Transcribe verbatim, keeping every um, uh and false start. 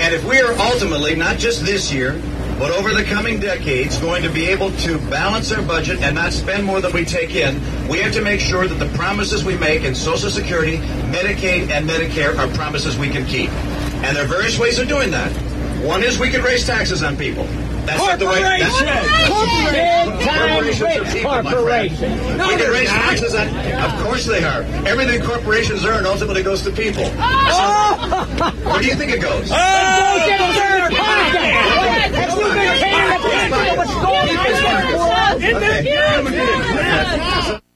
And if we are ultimately, not just this year, but over the coming decades, going to be able to balance our budget and not spend more than we take in, we have to make sure that the promises we make in Social Security, Medicaid, and Medicare are promises we can keep. And there are various ways of doing that. One is we can raise taxes on people. That's not the way. That's Corporations. Corporations. We can raise taxes on. Of course they are. Everything corporations earn ultimately goes to people. Oh. So, where do you think it goes? Oh. It goes in their pocket. Have you been paying attention to what's going on in the world?